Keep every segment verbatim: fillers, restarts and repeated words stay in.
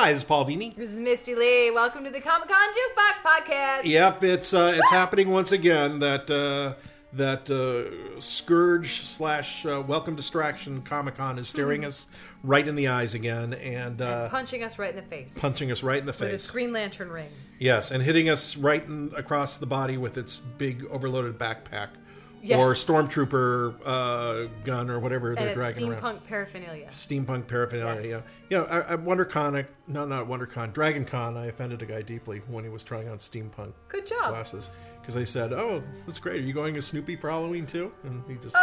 Hi, this is Paul Dini. This is Misty Lee. Welcome to the Comic-Con Jukebox Podcast. Yep, it's uh, it's happening once again. That uh, that uh, Scourge slash uh, Welcome Distraction Comic-Con is staring mm-hmm. us right in the eyes again, and, uh, and punching us right in the face. Punching us right in the face with its Green Lantern ring. Yes, and hitting us right in, across the body with its big overloaded backpack. Yes. Or stormtrooper uh, gun or whatever and they're it's dragging steampunk around. paraphernalia. Steampunk paraphernalia. Yes. Yeah, you know, at WonderCon, I, no, not WonderCon, DragonCon, I offended a guy deeply when he was trying on steampunk Good job. glasses because they said, "Oh, that's great. Are you going as Snoopy for Halloween too?" And he just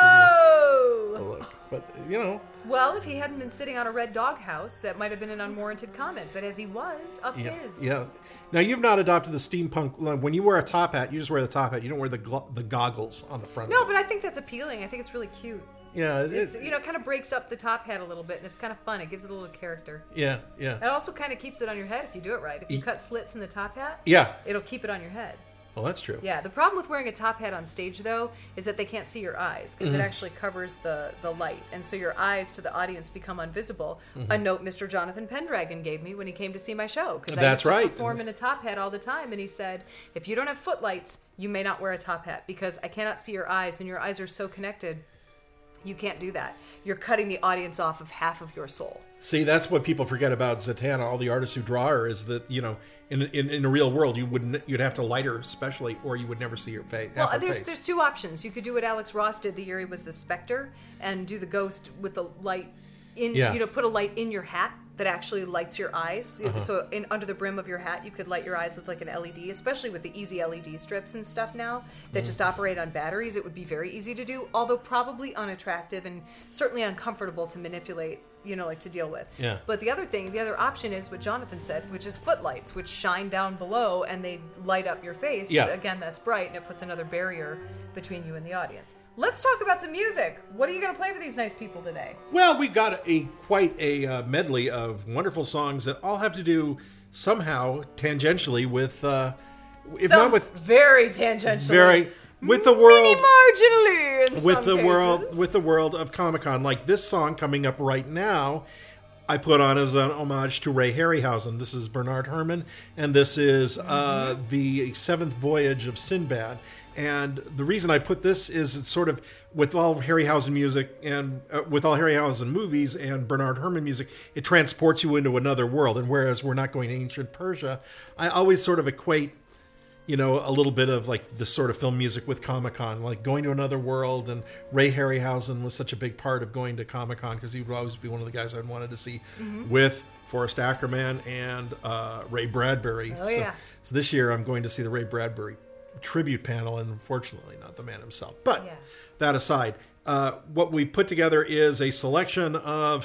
oh. gave me a look. But you know, well, if he hadn't been sitting on a red doghouse, that might have been an unwarranted comment. But as he was, up yeah, his. yeah. Now you've not adopted the steampunk. When you wear a top hat, you just wear the top hat. You don't wear the gl- the goggles on the front. No, of it. but I think that's appealing. I think it's really cute. Yeah, it, it's, you know, it kind of breaks up the top hat a little bit, and it's kind of fun. It gives it a little character. Yeah, yeah. It also kind of keeps it on your head if you do it right. If you cut slits in the top hat, yeah, it'll keep it on your head. Well, that's true. Yeah, the problem with wearing a top hat on stage, though, is that they can't see your eyes because mm-hmm. it actually covers the, the light. And so your eyes to the audience become invisible. Mm-hmm. A note Mister Jonathan Pendragon gave me when he came to see my show. Because I That's used to right. perform in a top hat all the time. And he said, if you don't have footlights, you may not wear a top hat because I cannot see your eyes and your eyes are so connected. You can't do that. You're cutting the audience off of half of your soul. See, that's what people forget about Zatanna, all the artists who draw her, is that, you know, in in, in a real world, you wouldn't you'd have to light her especially, or you would never see her face. Well, her there's face. there's two options. You could do what Alex Ross did the year he was the Spectre, and do the ghost with the light in. Yeah. You know, put a light in your hat that actually lights your eyes. Uh-huh. So in under the brim of your hat, you could light your eyes with like an L E D, especially with the easy L E D strips and stuff now that mm-hmm. just operate on batteries. It would be very easy to do, although probably unattractive and certainly uncomfortable to manipulate. You know, like to deal with. Yeah. But the other thing, the other option is what Jonathan said, which is footlights, which shine down below and they light up your face. Yeah. But again, that's bright and it puts another barrier between you and the audience. Let's talk about some music. What are you going to play for these nice people today? Well, we got a quite a uh, medley of wonderful songs that all have to do somehow tangentially with, uh, if some not with very tangentially, very. With the world, mini marginally, in with some the cases. world, with the world of Comic-Con, like this song coming up right now, I put on as an homage to Ray Harryhausen. This is Bernard Herrmann, and this is uh, mm-hmm. the Seventh Voyage of Sinbad. And the reason I put this is it's sort of with all Harryhausen music and uh, with all Harryhausen movies and Bernard Herrmann music, it transports you into another world. And whereas we're not going to ancient Persia, I always sort of equate. You know, a little bit of like this sort of film music with Comic-Con, like going to another world. And Ray Harryhausen was such a big part of going to Comic-Con because he would always be one of the guys I wanted to see mm-hmm. with Forrest Ackerman and uh, Ray Bradbury. Oh, so, yeah. so this year I'm going to see the Ray Bradbury tribute panel, and unfortunately not the man himself. But yeah. that aside, uh, what we put together is a selection of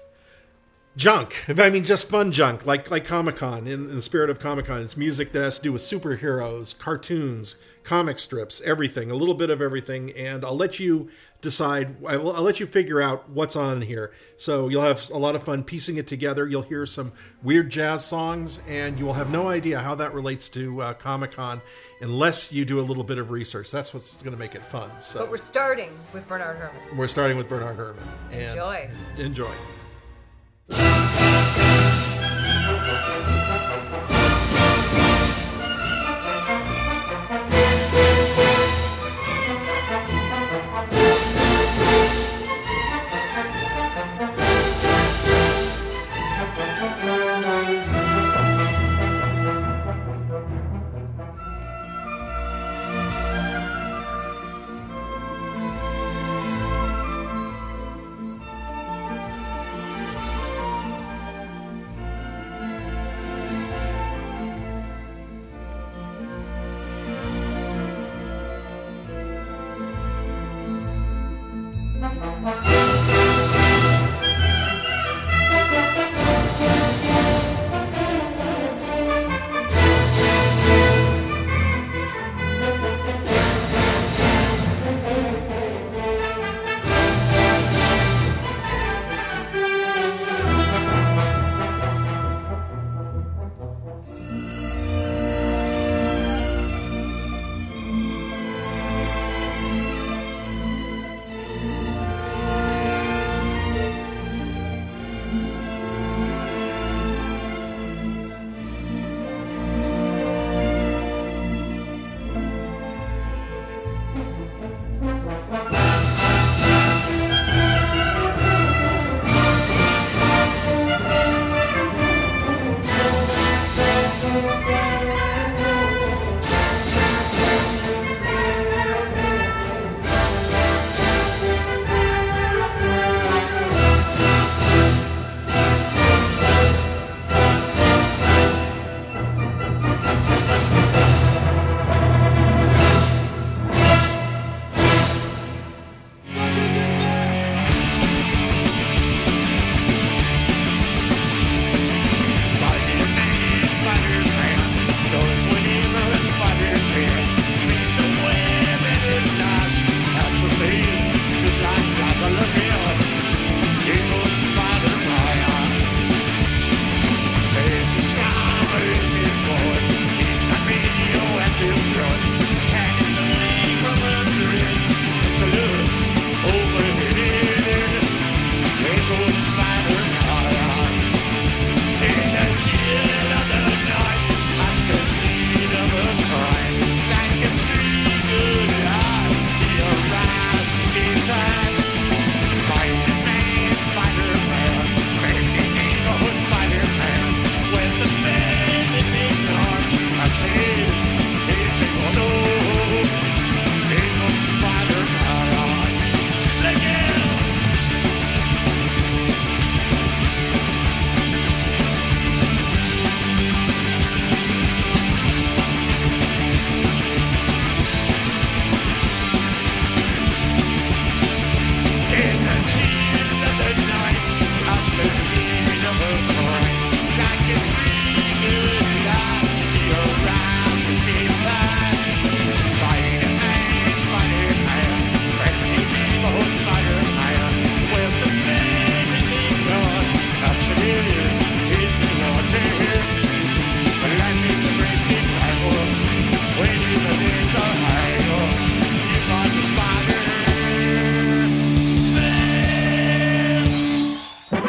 junk. I mean, just fun junk, like like Comic-Con, in, in the spirit of Comic-Con. It's music that has to do with superheroes, cartoons, comic strips, everything, a little bit of everything, and I'll let you decide, I'll, I'll let you figure out what's on here. So you'll have a lot of fun piecing it together. You'll hear some weird jazz songs, and you will have no idea how that relates to uh, Comic-Con unless you do a little bit of research. That's what's going to make it fun. So But we're starting with Bernard Herrmann. We're starting with Bernard Herrmann. And Enjoy. Enjoy.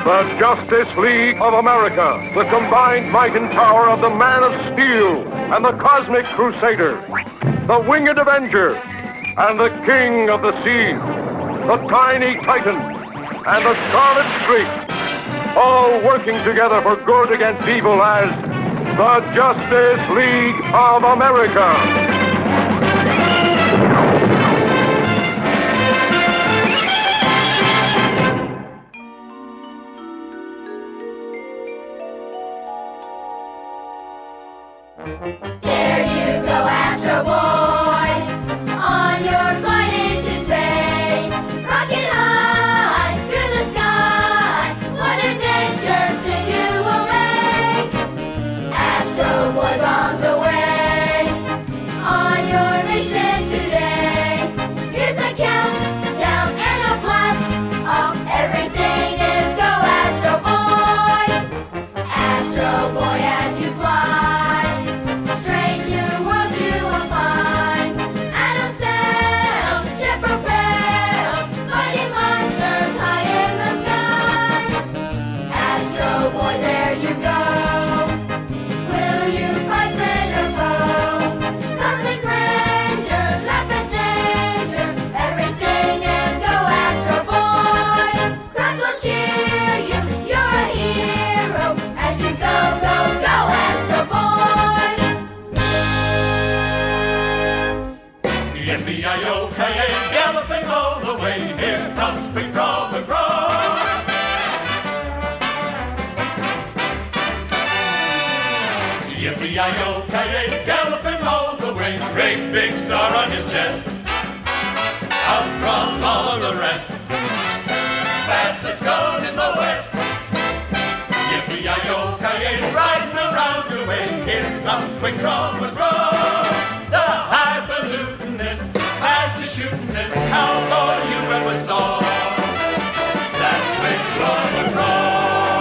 The Justice League of America, the combined might and power of the Man of Steel and the Cosmic Crusader, the Winged Avenger, and the King of the Sea, the Tiny Titan, and the Scarlet Streak, all working together for good against evil as the Justice League of America. There you go, Astro Boy, on your flight into space, rocking high through the sky. What adventure soon you will make? Astro Boy bombs away on your mission today. Here's a countdown and a blast off. Everything is go, Astro Boy. Astro Boy, as you fly. Galloping all the way, here comes Quick Draw McGraw. Yippee-yi-yo-ki-yay, galloping all the way, great big star on his chest. Out from all of the rest, fastest gun in the West. Yippee-yi-yo-ki-yay, riding around your way, here comes Quick Draw McGraw. The highfalutinist, fastest shootingest cowboy you ever saw. That's Quick Draw McGraw.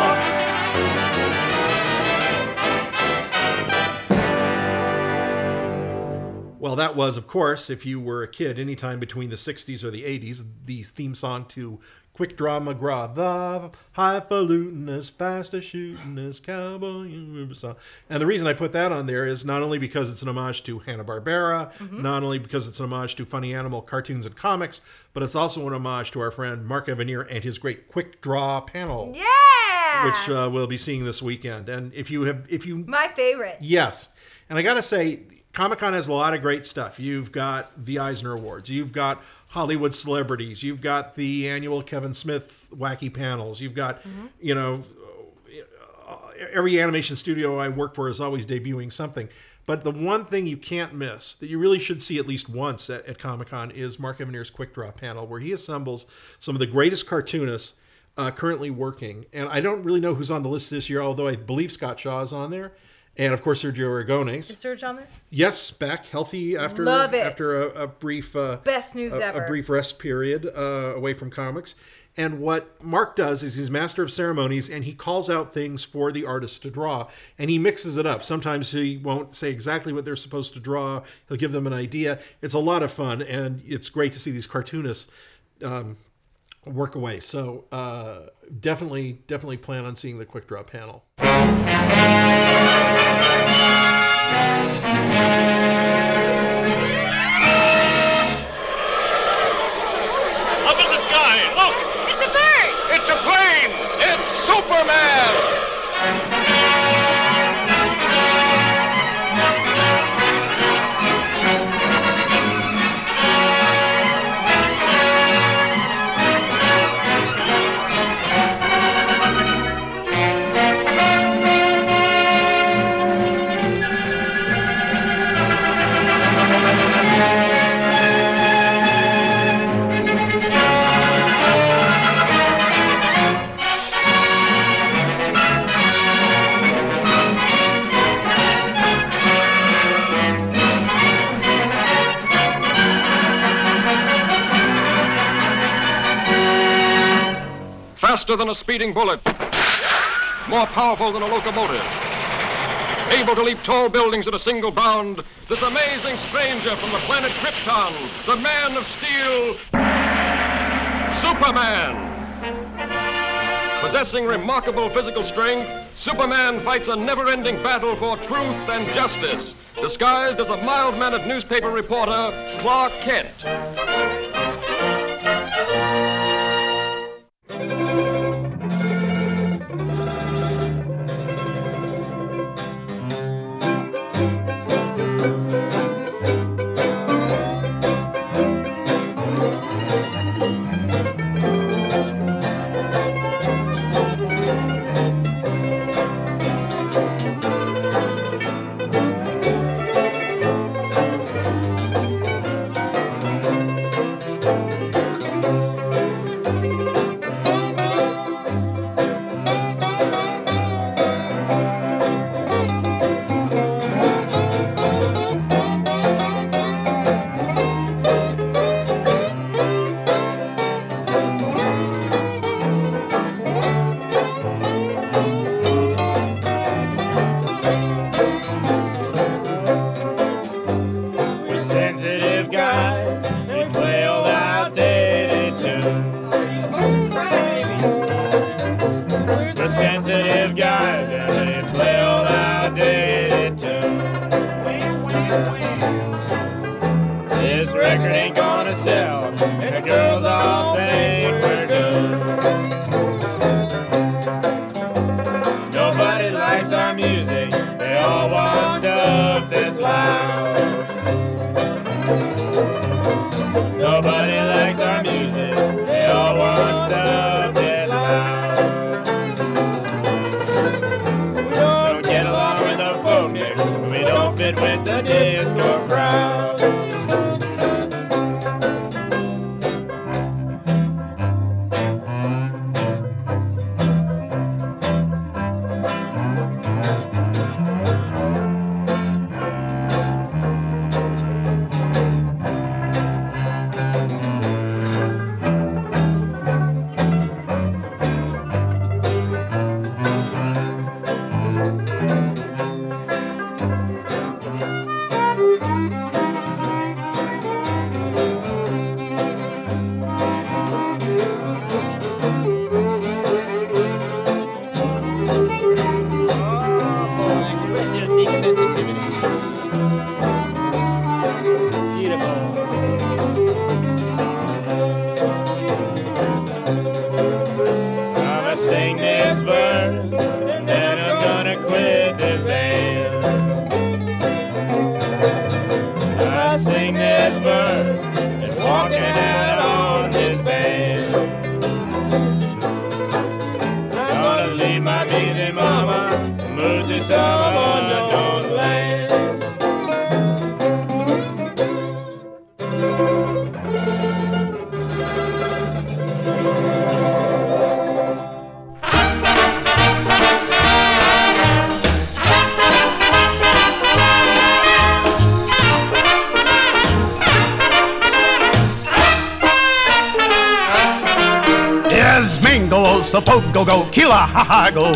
Well, that was, of course, if you were a kid anytime between the sixties or the eighties, the theme song to Quick Draw McGraw, the highfalutinist, fastest shootingest cowboy you ever saw. And the reason I put that on there is not only because it's an homage to Hanna-Barbera, mm-hmm. not only because it's an homage to Funny Animal cartoons and comics, but it's also an homage to our friend Mark Evanier and his great Quick Draw panel. Yeah! Which uh, we'll be seeing this weekend. And if you have, if you... My favorite. Yes. And I got to say, Comic-Con has a lot of great stuff. You've got the Eisner Awards. You've got Hollywood celebrities. You've got the annual Kevin Smith wacky panels. You've got, mm-hmm. you know, every animation studio I work for is always debuting something. But the one thing you can't miss, that you really should see at least once at, at Comic-Con, is Mark Evanier's Quick Draw panel, where he assembles some of the greatest cartoonists uh, currently working. And I don't really know who's on the list this year, although I believe Scott Shaw is on there. And, of course, Sergio Aragones. Is Sergio on there? Yes, back healthy after Love it. after a, a brief uh, best news a, ever. a brief rest period uh, away from comics. And what Mark does is he's master of ceremonies, and he calls out things for the artists to draw, and he mixes it up. Sometimes he won't say exactly what they're supposed to draw. He'll give them an idea. It's a lot of fun, and it's great to see these cartoonists um, work away. So uh, definitely, definitely plan on seeing the Quick Draw panel. Up in the sky, look! It's a bird! It's a plane! It's Superman! Faster than a speeding bullet, more powerful than a locomotive, able to leap tall buildings at a single bound, this amazing stranger from the planet Krypton, the Man of Steel, Superman. Possessing remarkable physical strength, Superman fights a never-ending battle for truth and justice, disguised as a mild-mannered newspaper reporter, Clark Kent. So pogo go, kila ha ha go.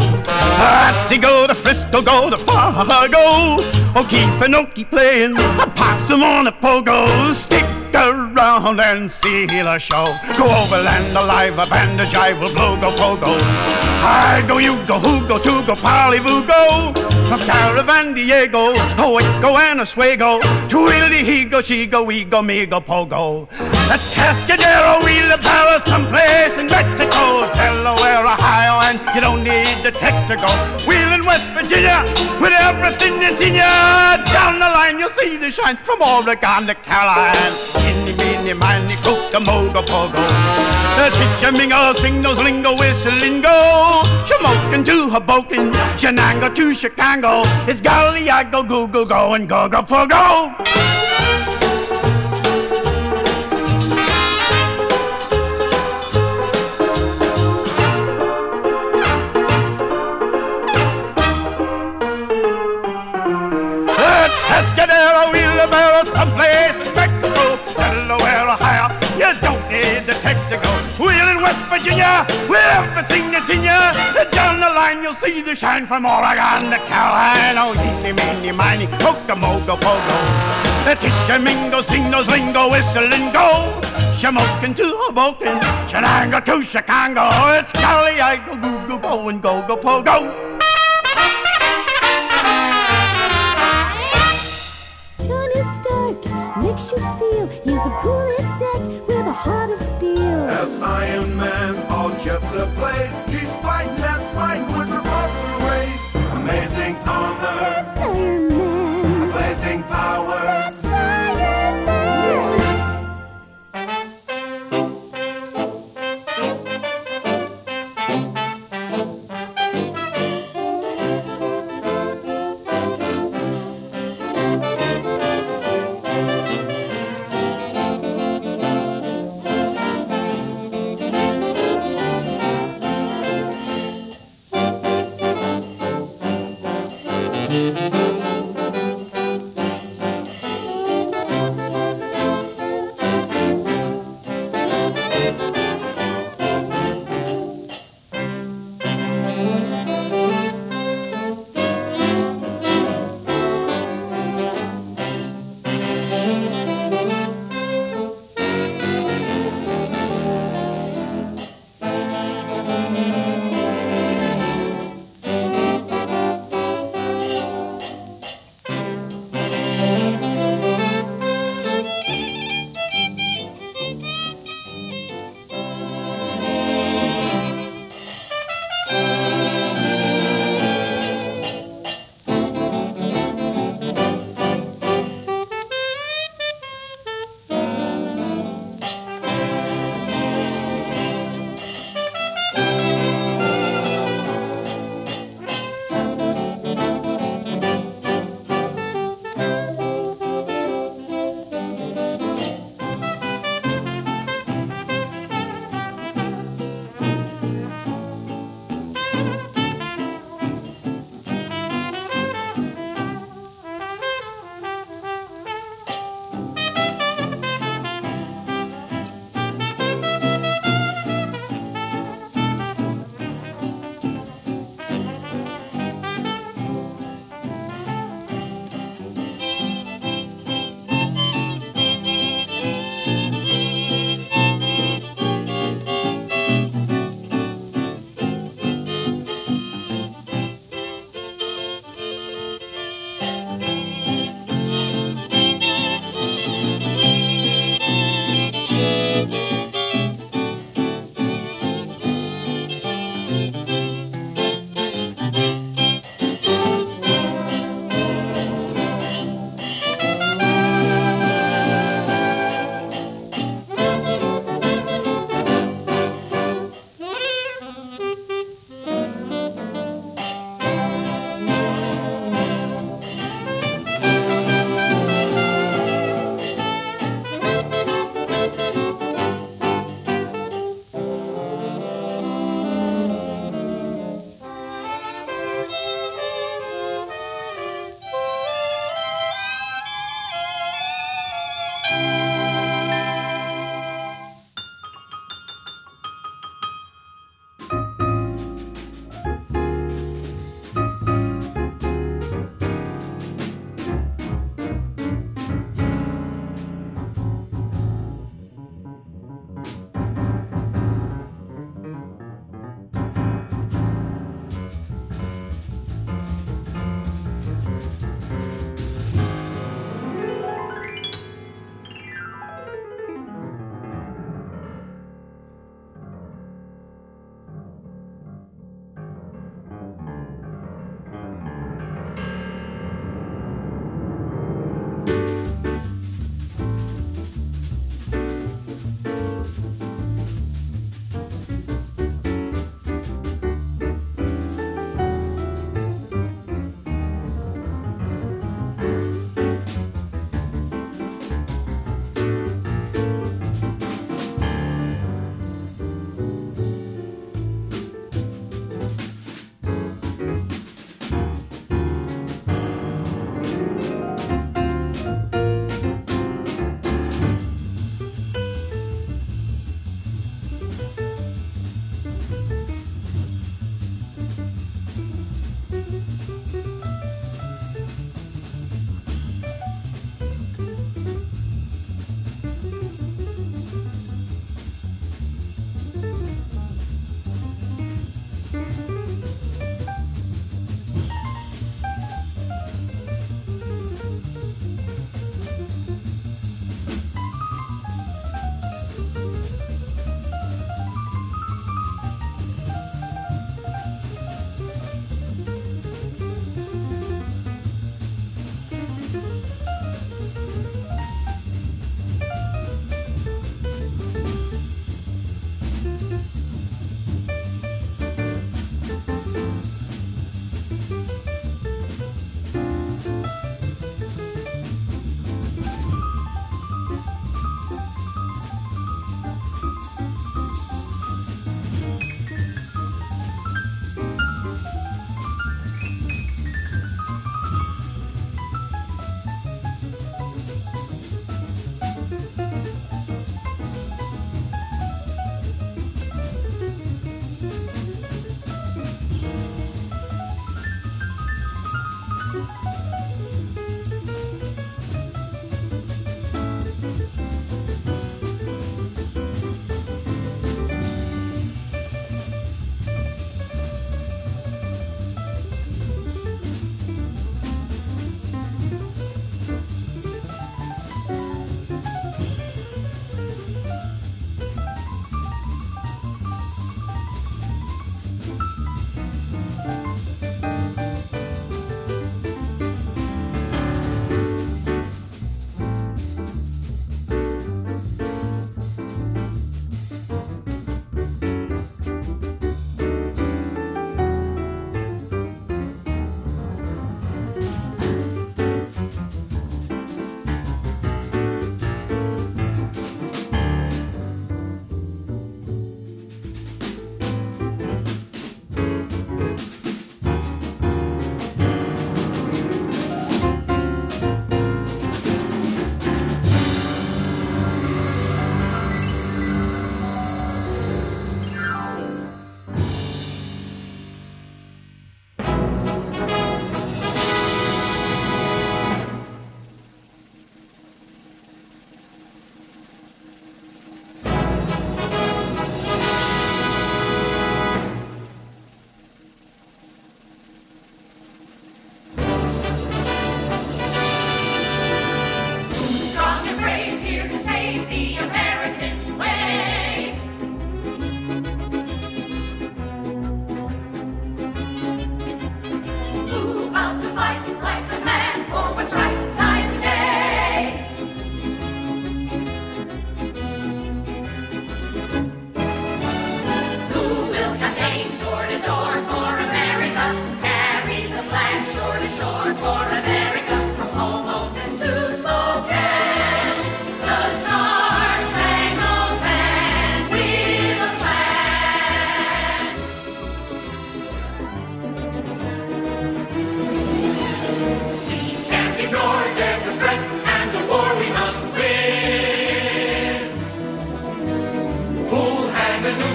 Patsy go to Frisco, go to Fargo. O'Keefe and Okie playing a possum on a pogo. Stick around and see the show. Go overland alive, a band of jive will blow, go pogo. I go, you go, who go, to go, Polly-Voo go. From Caravan Diego, Oico and Oswego. Tweedledee, he go, she go, we go, me go, pogo. A Tascadero, wheelbarrow, someplace in Mexico, Delaware, Ohio, and you don't need the text to go. Wheeling West Virginia, with everything that's in ya. Down the line you'll see the shine from Oregon to Caroline. Inny, meeny, miny, cook, a mogo, pogo. Chichamingo, sing those lingo, whistling go. Shamokin to Hoboken, Shenango to Chicago. It's Galliago, Google, go, and go, go, pogo. Tascadero, wheelbarrow, someplace in Mexico, Delaware, Ohio. You don't need the text to go. Wheeling West Virginia, with everything that's in ya. Down the line you'll see the shine from Oregon to Carolina. Oh, eeny, meeny, miny, poke-a-moke-a pogo. The Tisha-mingo, sing those lingo, whistle and go. Shamokin to Hoboken, Shenango to Chicago. It's Cali, I go, go, go, go, and go, go, pogo. Tony Stark makes you feel he's the cool exec with a heart of steel. As Iron Man, all just a place. He's fighting that fight with repulsive race. Amazing armor. That's Iron Man. Blazing power. That's Iron Man.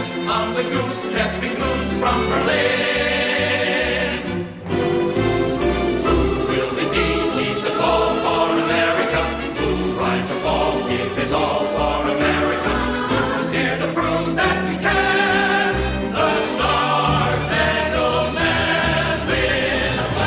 news of the goose-stepping moons from Berlin. Who will indeed heed the call for America? Who rise or fall, give his all for America? Who's here to prove that we can? The Star-Spangled Man with a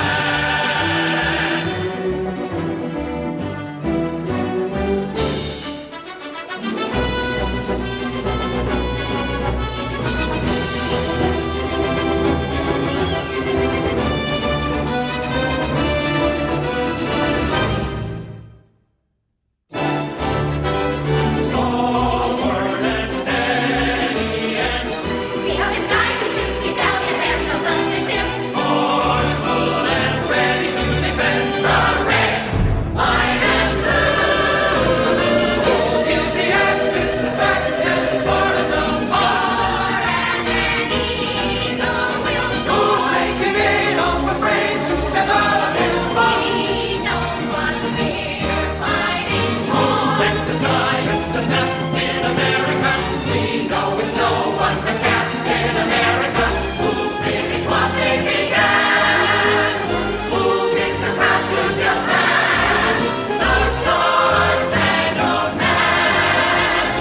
stalwart and steady and true. See how this guy can shoot, you tell me there's no substitute. Forceful and ready to defend the red, white, and blue. Who'll give the axis the second as far as a fox? As an eagle will soar. Who's making it unafraid to step out of his box? He knows what we're fighting for. Like the giant, the nut in America, we know it's no one but Captain America. Who finished what they began? Who kicked the cross to Japan? The Star-Spangled Man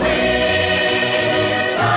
with a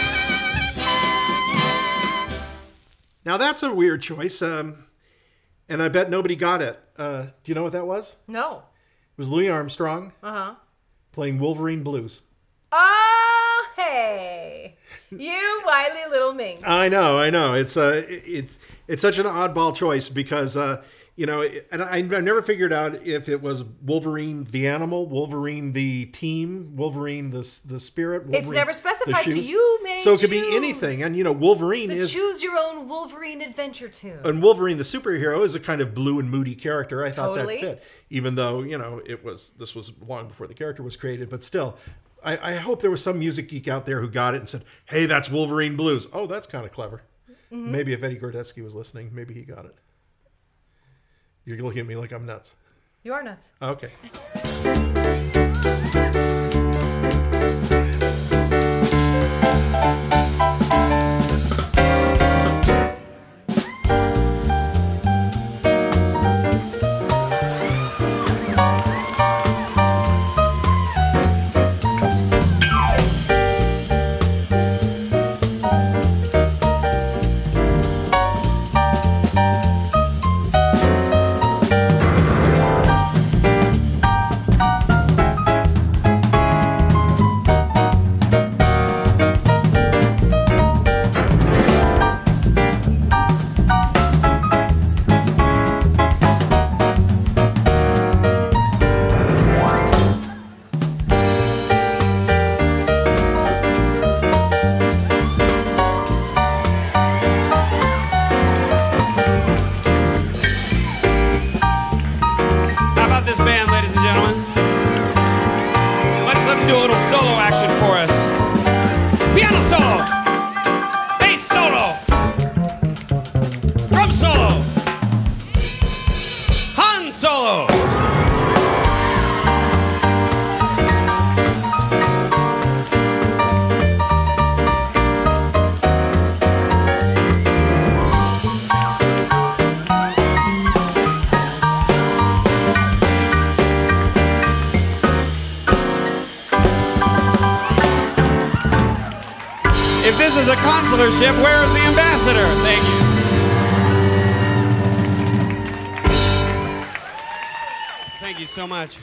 Now that's a weird choice. Um, and I bet nobody got it. Uh, do you know what that was? No. It was Louis Armstrong Uh-huh. playing Wolverine Blues. Oh, hey. You wily little minx. I know, I know. It's uh, it's it's such an oddball choice because uh, you know, and I, I never figured out if it was Wolverine the animal, Wolverine the team, Wolverine the the spirit. Wolverine, it's never the specified, so shoes. you may So it could choose. be anything, and you know, Wolverine It's a is choose your own Wolverine adventure tune. and Wolverine the superhero is a kind of blue and moody character. I thought Totally. that fit, even though you know it was this was long before the character was created, but still. I, I hope there was some music geek out there who got it and said, hey, that's Wolverine Blues. Oh, that's kind of clever. Mm-hmm. Maybe if Eddie Gordetsky was listening, maybe he got it. You're looking at me like I'm nuts. You are nuts. Okay. How about this band, ladies and gentlemen? Let's let them do a little solo action for us. Piano solo, bass solo, drum solo, Han solo. If this is a consular ship, where is the ambassador? Thank you. Thank you so much.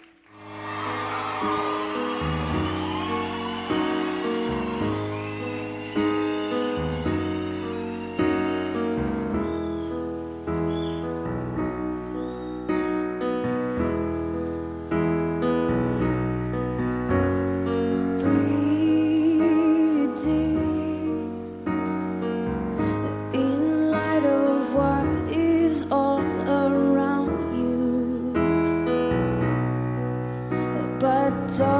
In light of what is all around you, but don't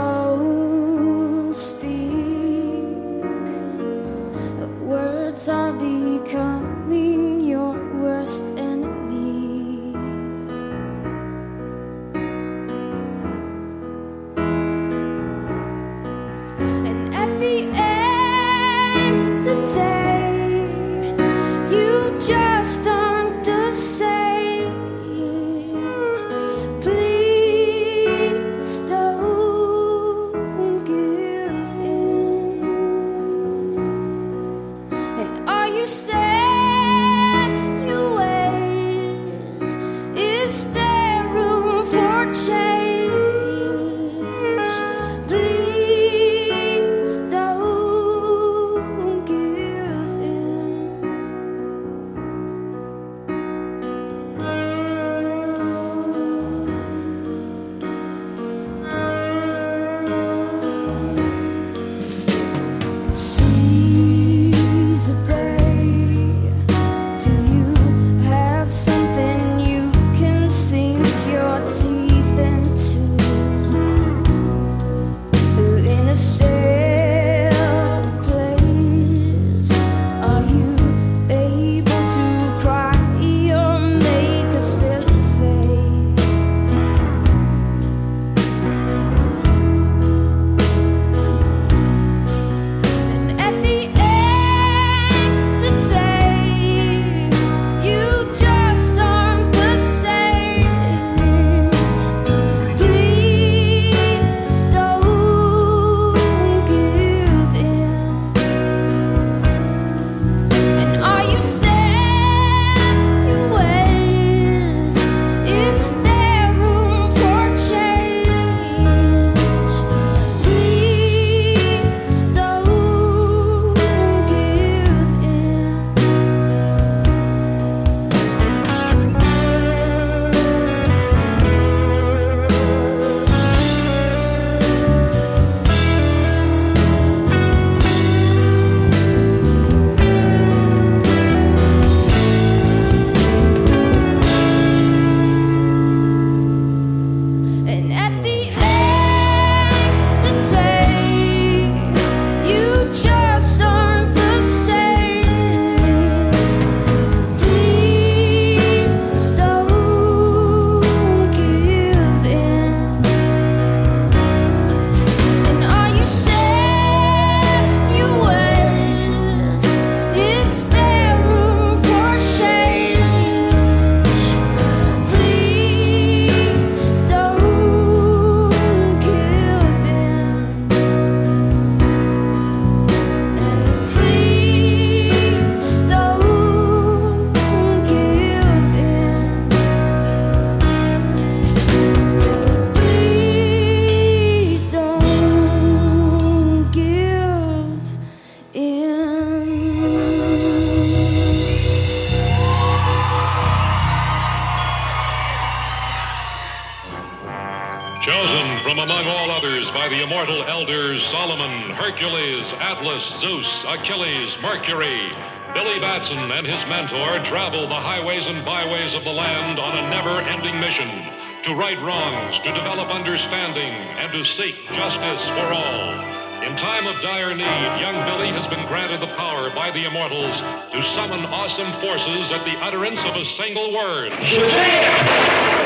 Chosen from among all others by the immortal elders Solomon, Hercules, Atlas, Zeus, Achilles, Mercury, Billy Batson and his mentor travel the highways and byways of the land on a never-ending mission to right wrongs, to develop understanding, and to seek justice for all. In time of dire need, young Billy has been granted the power by the immortals to summon awesome forces at the utterance of a single word. Shazam!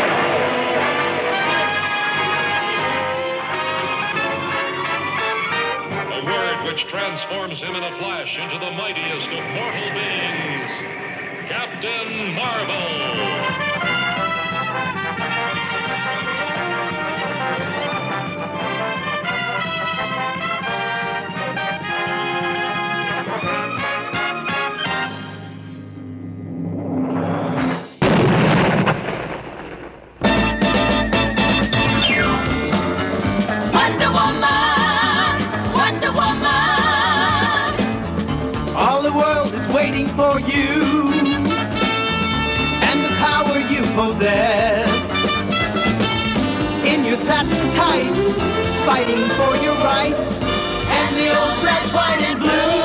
Which transforms him in a flash into the mightiest of mortal beings, Captain Marvel. Wonder Woman, Wonder Woman. All the world is waiting for you and the power you possess. In your satin tights, fighting for your rights and the old red, white, and blue.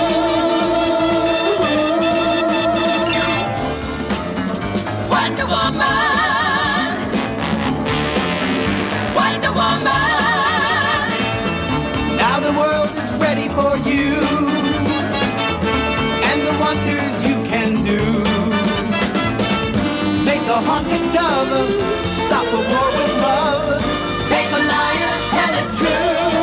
Wonder Woman, Wonder Woman. Now the world is ready for you and the wonders you can do. Make a haunted dove, stop a war with love, make a liar tell it true.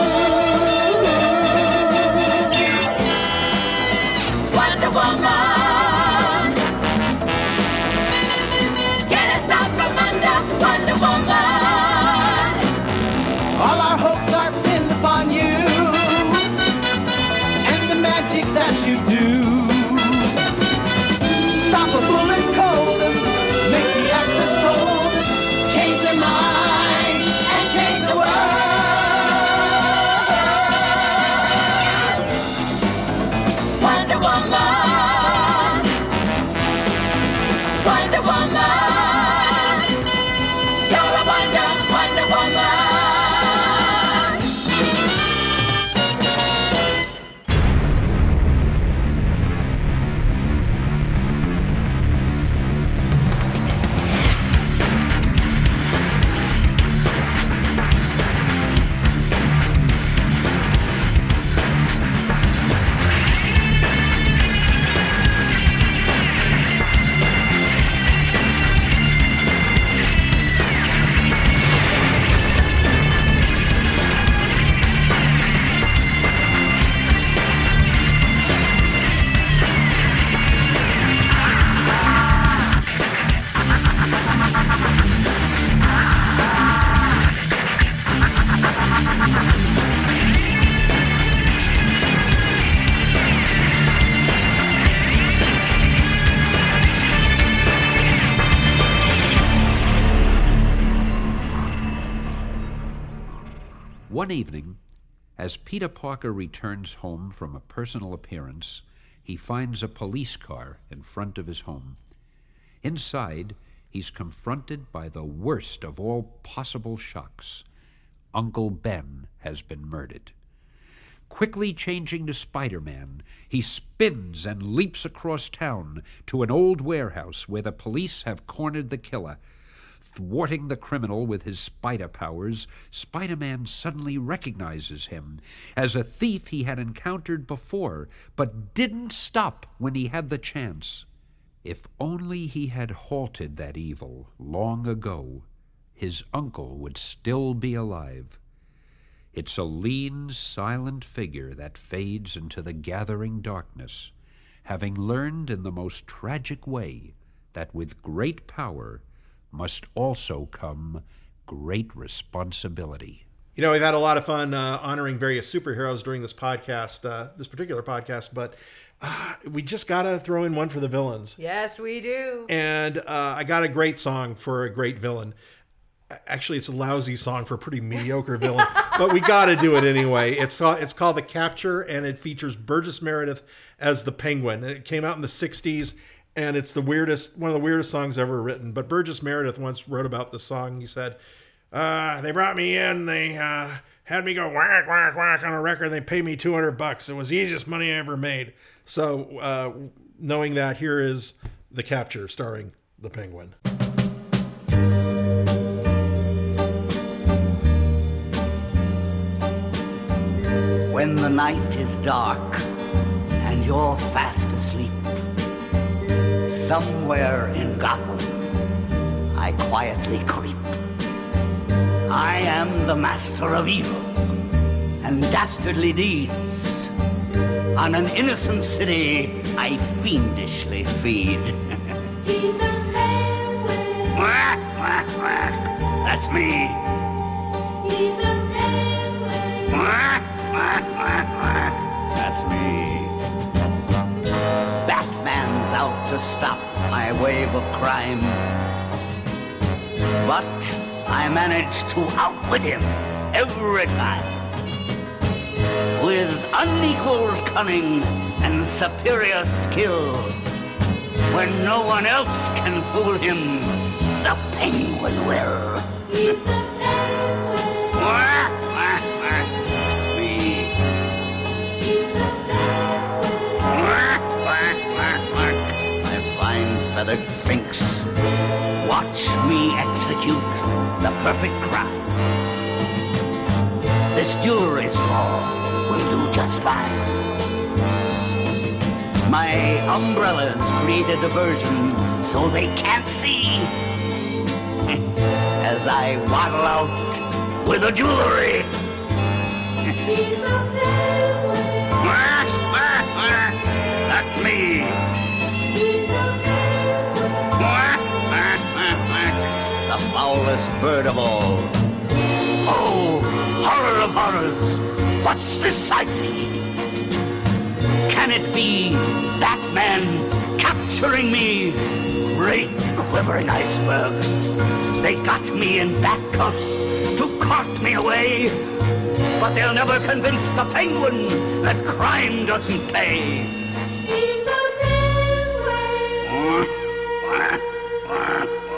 Wonder Woman, get us out from under. Wonder Woman, all our hopes are pinned upon you and the magic that you do. Stop a bullet cold, make the axis cold, change their mind and change the world. Wonder Woman, Wonder Woman, you're a wonder, Wonder Woman. One evening, as Peter Parker returns home from a personal appearance, he finds a police car in front of his home. Inside, he's confronted by the worst of all possible shocks. Uncle Ben has been murdered. Quickly changing to Spider-Man, he spins and leaps across town to an old warehouse where the police have cornered the killer. Thwarting the criminal with his spider powers, Spider-Man suddenly recognizes him as a thief he had encountered before, but didn't stop when he had the chance. If only he had halted that evil long ago, his uncle would still be alive. It's a lean, silent figure that fades into the gathering darkness, having learned in the most tragic way that with great power must also come great responsibility. You know, we've had a lot of fun uh, honoring various superheroes during this podcast, uh, this particular podcast, but uh, we just got to throw in one for the villains. Yes, we do. And uh, I got a great song for a great villain. Actually, it's a lousy song for a pretty mediocre villain, but we got to do it anyway. It's uh, it's called The Capture, and it features Burgess Meredith as the Penguin. And it came out in the sixties, and it's the weirdest, one of the weirdest songs ever written. But Burgess Meredith once wrote about the song. He said, uh, they brought me in. They uh, had me go whack, whack, whack on a record. They paid me two hundred bucks. It was the easiest money I ever made. So uh, knowing that, here is The Capture starring the Penguin. When the night is dark and you're fast asleep, somewhere in Gotham, I quietly creep. I am the master of evil and dastardly deeds. On an innocent city, I fiendishly feed. He's the Penguin. Quack, quack, quack. That's me. He's the Penguin. Quack, quack, quack, quack. That's me. Batman's out to stop my wave of crime, but I manage to outwit him every time. With unequaled cunning and superior skill, when no one else can fool him, the Penguin will. He's the Penguin. Quack, quack, quack. Me. He's the Penguin. Quack, quack, quack, quack. My fine feathered finks, watch me execute the perfect crime. This jewelry store will do just fine. My umbrellas create a diversion so they can't see as I waddle out with the jewelry. He's the Penguin. Quack, quack, quack. That's me. He's the Penguin. Quack, quack, quack, quack. The foulest bird of all. Oh, horror of horrors, what's this I see? Can it be that man capturing me? Great quivering icebergs, they got me in bat cuffs to cart me away, but they'll never convince the Penguin that crime doesn't pay. He's the Penguin. Quack, quack, quack.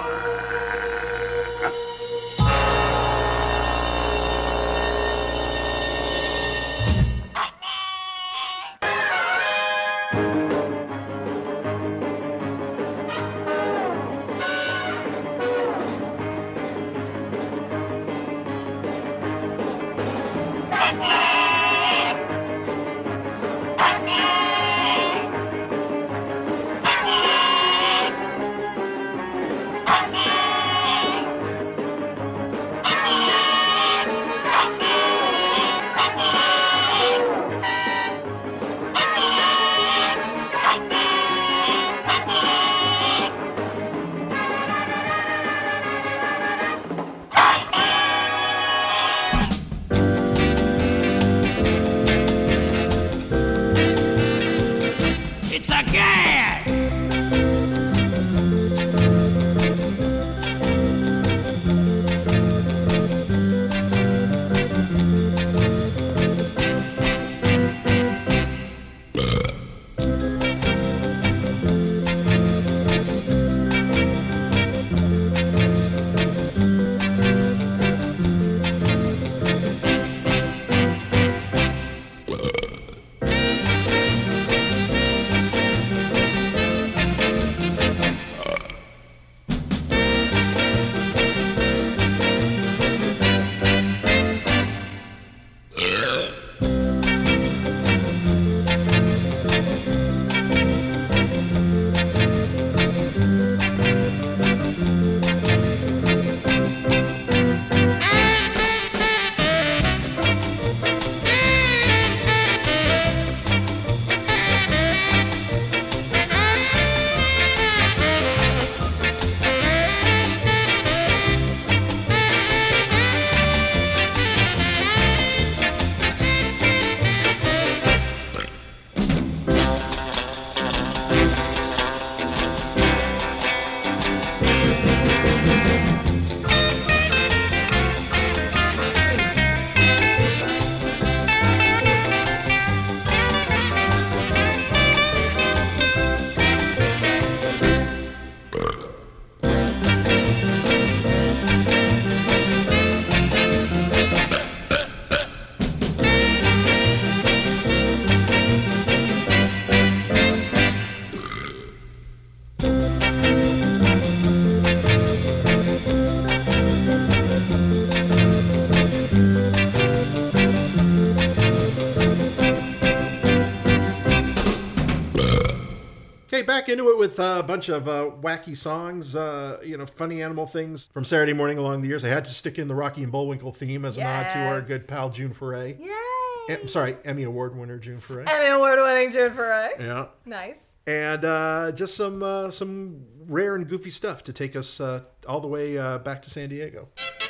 into it with a bunch of uh, wacky songs, uh, you know, funny animal things from Saturday Morning along the years. I had to stick in the Rocky and Bullwinkle theme as a nod to our good pal June Foray. Yay! I'm sorry, Emmy Award winner June Foray. Emmy Award winning June Foray. Yeah. Nice. And uh, just some uh, some rare and goofy stuff to take us uh, all the way uh, back to San Diego.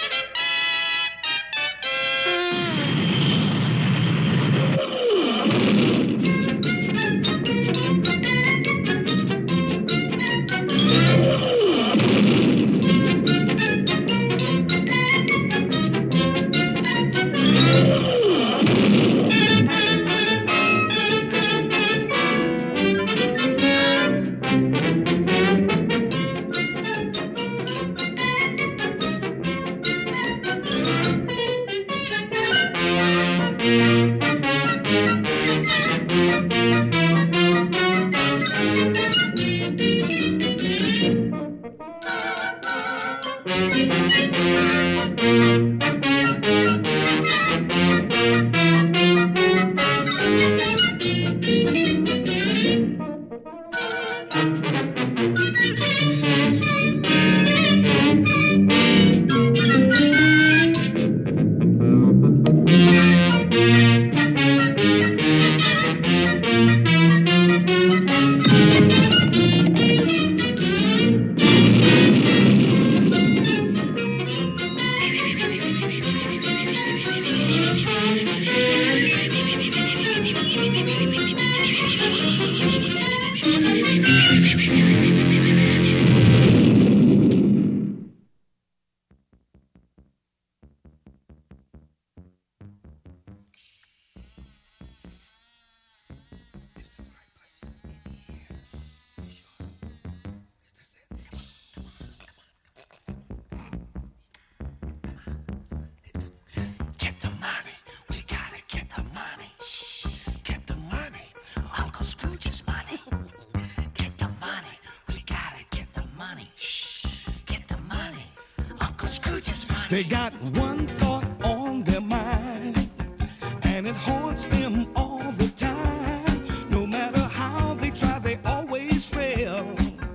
They got one thought on their mind, and it haunts them all the time. No matter how they try, they always fail.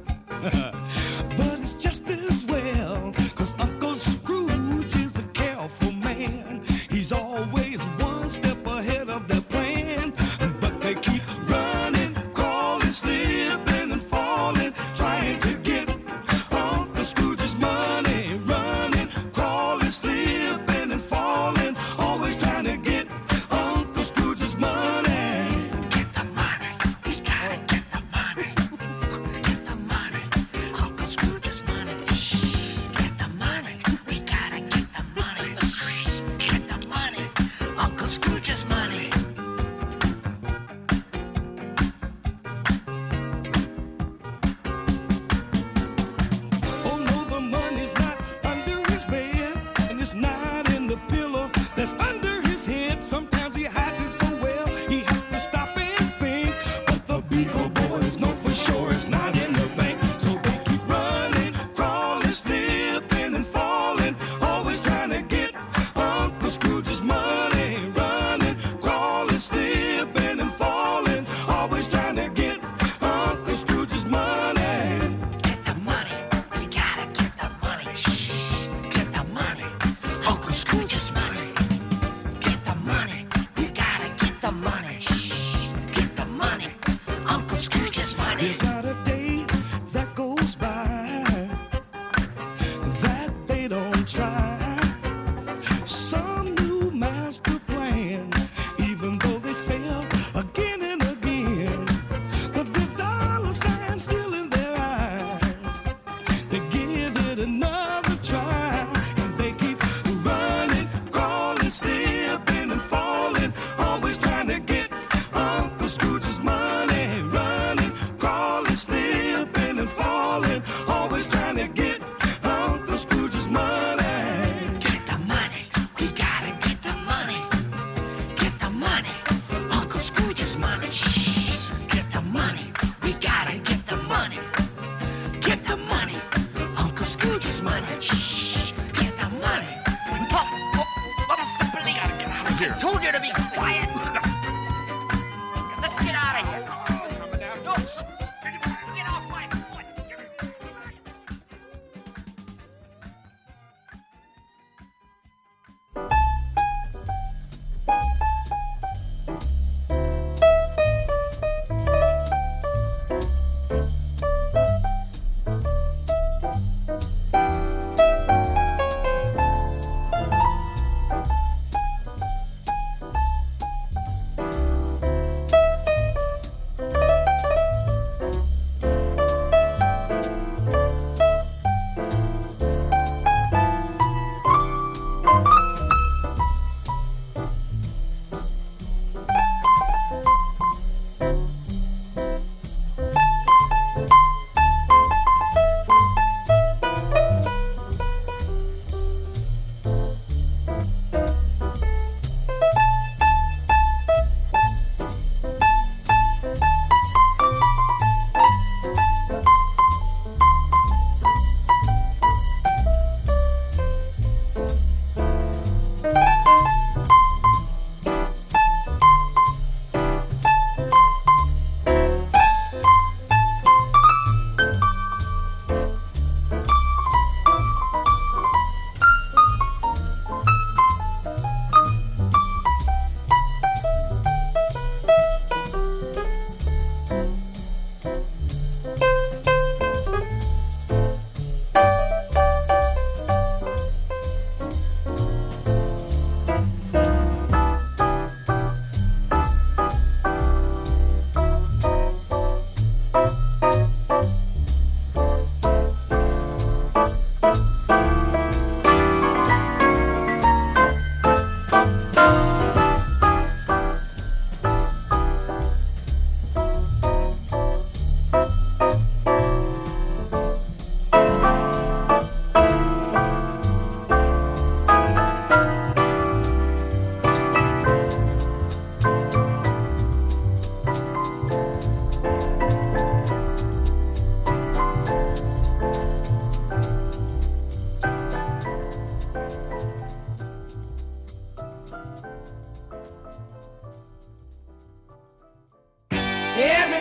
But it's just as well, 'cause Uncle Scrooge is a careful man. He's always one step ahead of their plan. But they keep running, crawling, slipping and falling, trying to get Uncle Scrooge's money. Running, crawling, slipping and falling, always trying to get Uncle Scrooge's money.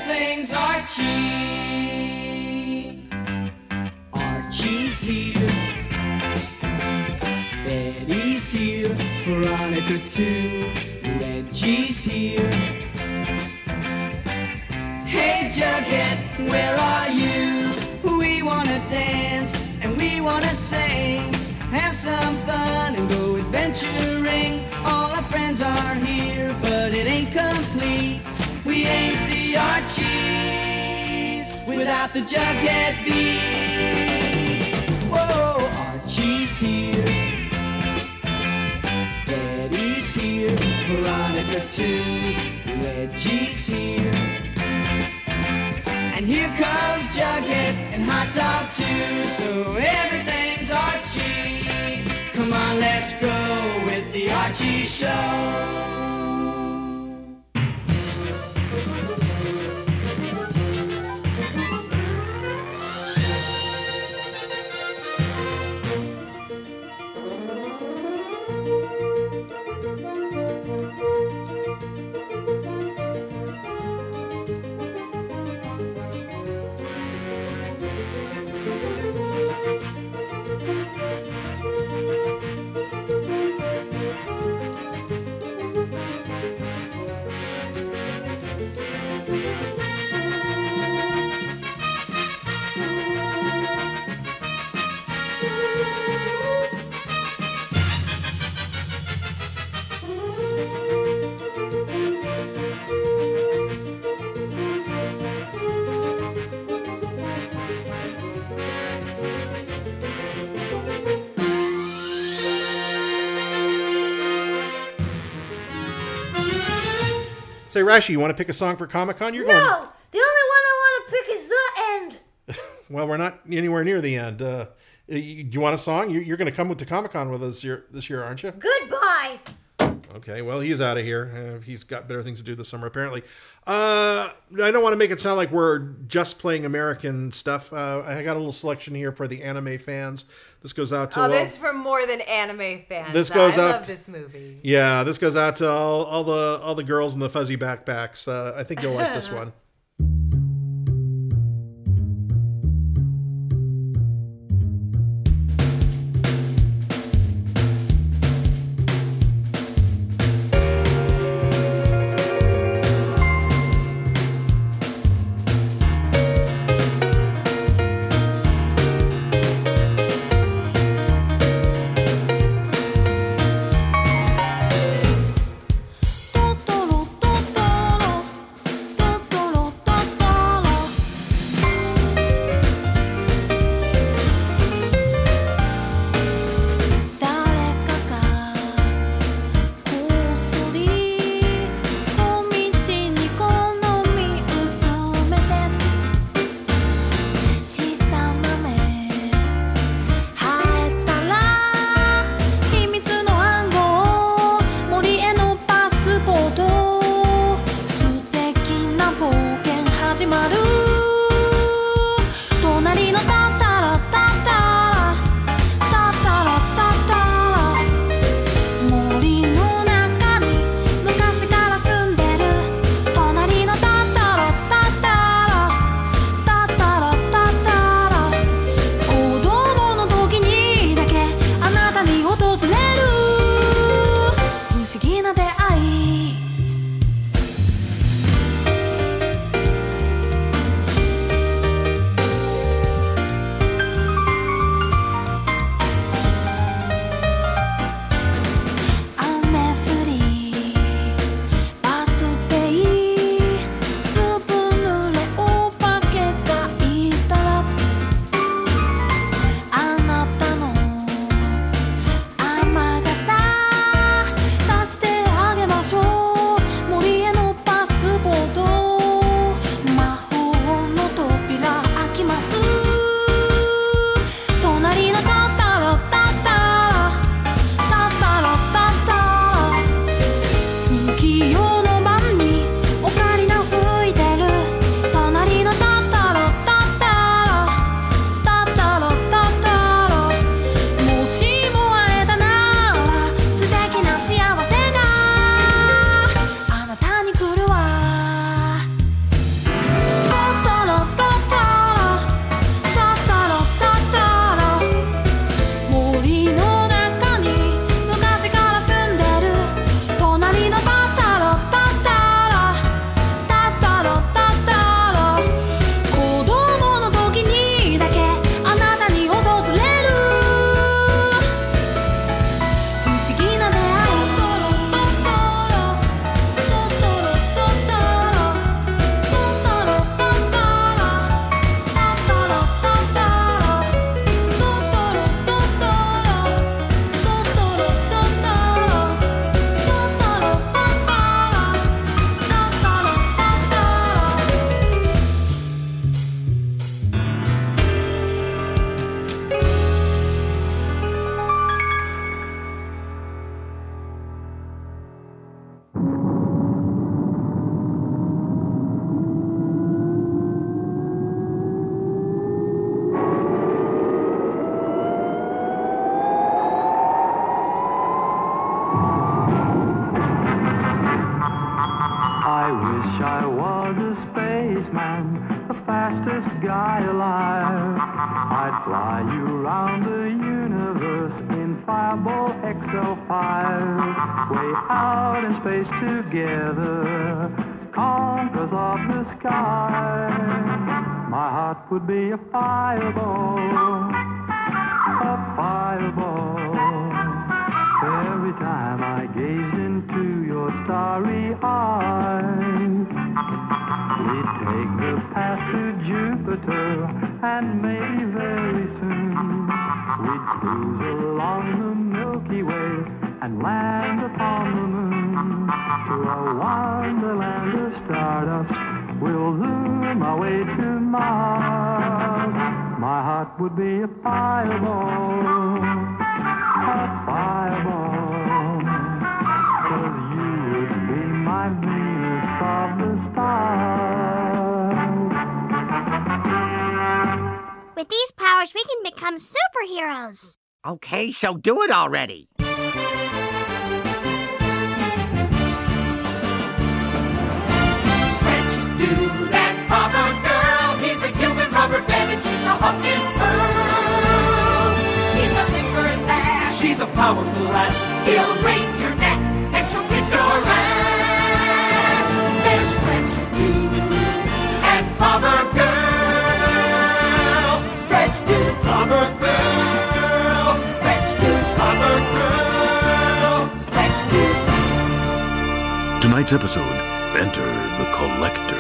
everything's Archie. Archie's here. Betty's here. Veronica too. Reggie's here. Hey Jughead, where are you? We wanna dance and we wanna sing. Have some fun and go adventuring. All our friends are here, but it ain't complete. We ain't the Archies without the Jughead beat. Whoa, Archie's here. Betty's here. Veronica too. Reggie's here. And here comes Jughead and Hot Dog too. So everything's Archie. Come on, let's go with the Archie Show. Say, Rashi, you want to pick a song for Comic-Con? You're No, going. the only one I want to pick is the end. Well, we're not anywhere near the end. Uh, you, you want a song? You, you're going to come to Comic-Con with us year, this year, aren't you? Goodbye. Okay, well, he's out of here. Uh, he's got better things to do this summer, apparently. Uh, I don't want to make it sound like we're just playing American stuff. Uh, I got a little selection here for the anime fans. This goes out to... Oh, all, this is for more than anime fans. This goes I out- love this movie. Yeah, this goes out to all, all the all the girls in the fuzzy backpacks. Uh, I think you'll like this one. Totoro, Totoro, Totoro. spaceman, the fastest guy alive. I'd fly you round the universe in Fireball X L five. Way out in space together, conquerors of the sky. My heart would be a fireball, a fireball. Every time I gazed into your starry eyes, we'd take the path to Jupiter, and maybe very soon we'd cruise along the Milky Way and land upon the moon. To a wonderland of stardust, we'll zoom our way to Mars. My heart would be a fireball, a fireball, 'cause you would be my Venus of the stars. With these powers, we can become superheroes. Okay, so do it already. Stretch, dude, and rubber girl. He's a human rubber band and she's a huffing pearl. He's a limber lass. She's a powerful lass. He'll wring your neck and she'll kick your ass. There's Stretch, dude, and rubber girl. Stretch, dude, rubber girl. Stretch, dude, rubber girl. Stretch, dude. Tonight's episode, Enter the Collector.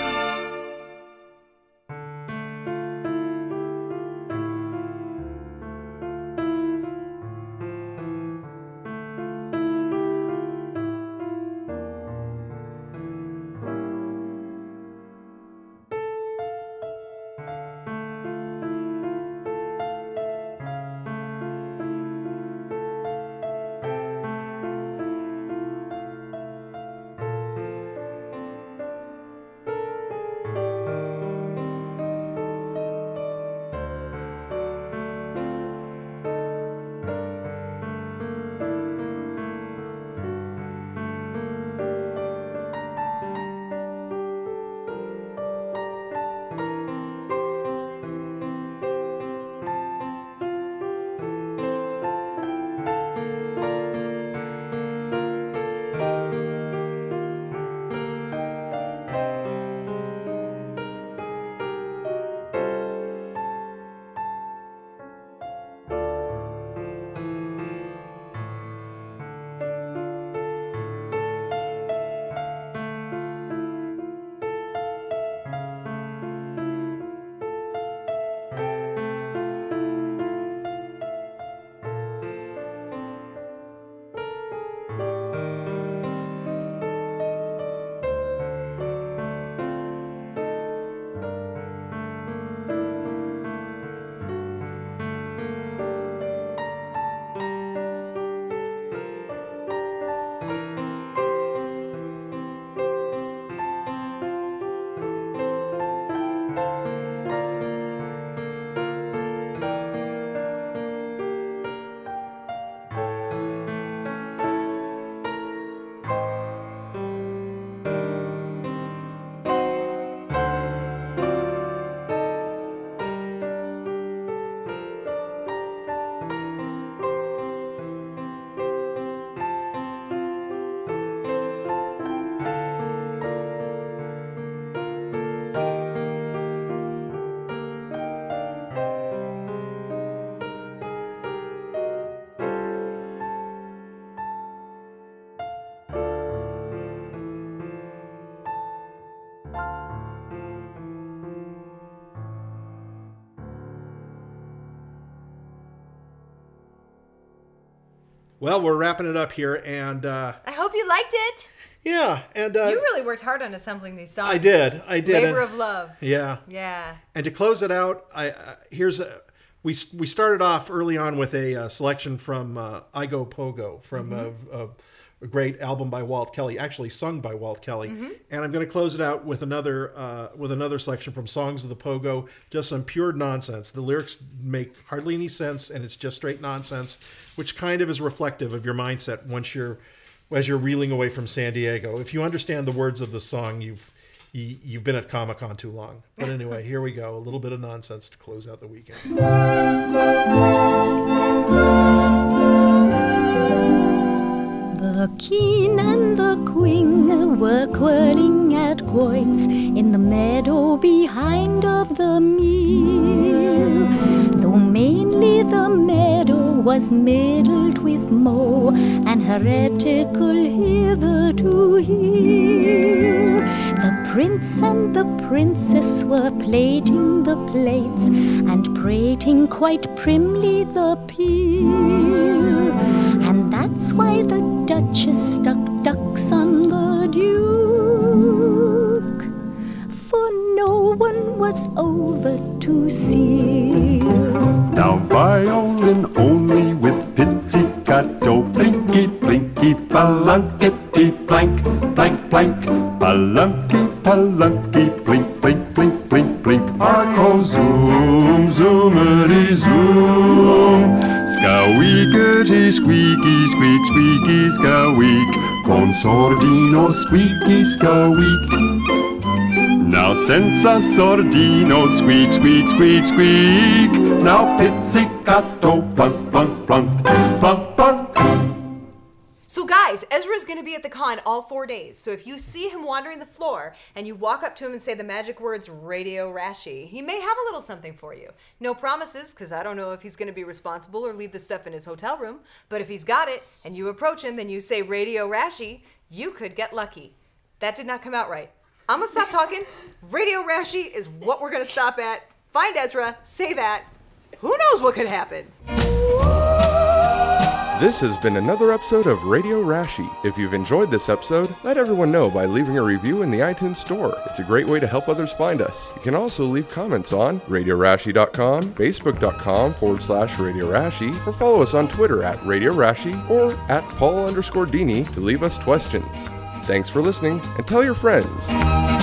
Well, we're wrapping it up here, and uh, I hope you liked it. Yeah, and uh, you really worked hard on assembling these songs. I did. I did. Labor and, of love. Yeah. Yeah. And to close it out, I uh, here's a, we we started off early on with a uh, selection from uh, I Go Pogo from mm-hmm. a, a, a great album by Walt Kelly, actually sung by Walt Kelly. Mm-hmm. And I'm going to close it out with another uh, with another selection from Songs of the Pogo, just some pure nonsense. The lyrics make hardly any sense, and it's just straight nonsense, which kind of is reflective of your mindset once you're as you're reeling away from San Diego. If you understand the words of the song, you've y- you've been at Comic-Con too long. But anyway, here we go. A little bit of nonsense to close out the weekend. The keen and the quing were quarreling at quoits in the meadow behind of the mill. Though mainly the meadow was middled with mow and heretical hitherto hill. The prince and the princess were plating the plates and prating quite primly the pill. And that's why the Duchess stuck ducks on the Duke, for no one was over to see. Now violin only with pizzicato, blinky, blinky, balunkety, blank, blank, blank, balunky, balunky, blink, blink, blink, blink, blink, arco zoom, zoomity zoom, squeakity, squeaky, squeak, squeaky, squeak, con sordino, squeaky, squeak. Now senza sordino, squeak, squeak, squeak, squeak. Now pizzicato, plunk, plunk, plunk, plunk, plunk. So guys, Ezra's going to be at the con all four days. So if you see him wandering the floor and you walk up to him and say the magic words Radio Rashi, he may have a little something for you. No promises, because I don't know if he's going to be responsible or leave the stuff in his hotel room. But if he's got it and you approach him and you say Radio Rashi, you could get lucky. That did not come out right. I'm going to stop talking. Radio Rashi is what we're going to stop at. Find Ezra, say that. Who knows what could happen? This has been another episode of Radio Rashi. If you've enjoyed this episode, let everyone know by leaving a review in the iTunes Store. It's a great way to help others find us. You can also leave comments on radio rashi dot com, facebook.com forward slash Radio Rashi, or follow us on Twitter at Radio Rashi or at Paul underscore Dini to leave us questions. Thanks for listening, and tell your friends.